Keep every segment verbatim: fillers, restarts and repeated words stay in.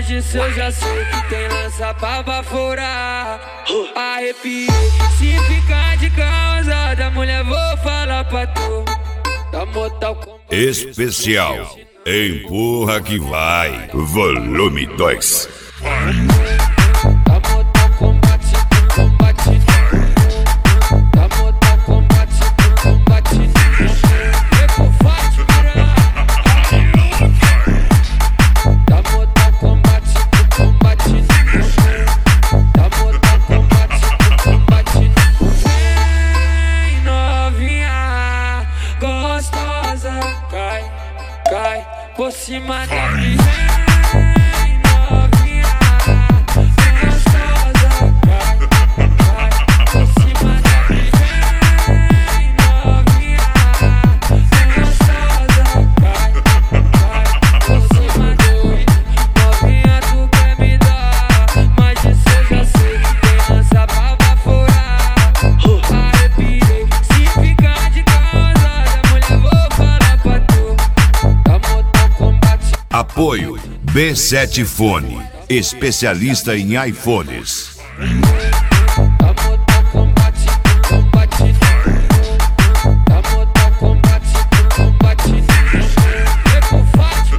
Mas disso eu já sei que tem lança pra baforar. Arrepiei, se ficar de causada, mulher, vou falar pra tu. Da Mortal Kombat Especial Empurra que vai, volume dois. Da Mortal Kombat pro combate. Da Mortal Kombat pro combate. Eco forte, da Mortal Kombat pro combate. Da Mortal Kombat pro combate. Vem novinha, gostosa, cai, cai por cima da minha. Apoio B sete Fone, especialista em iPhones. Da Mortal Kombat pro combate. Da Mortal Kombat pro combate. Eco forte,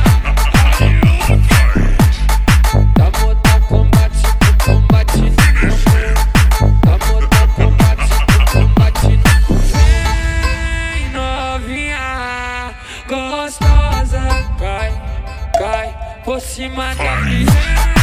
da Mortal Kombat pro combate. Da Mortal Kombat pro combate. Vem novinha, gostosa, cai, cai por cima da minha.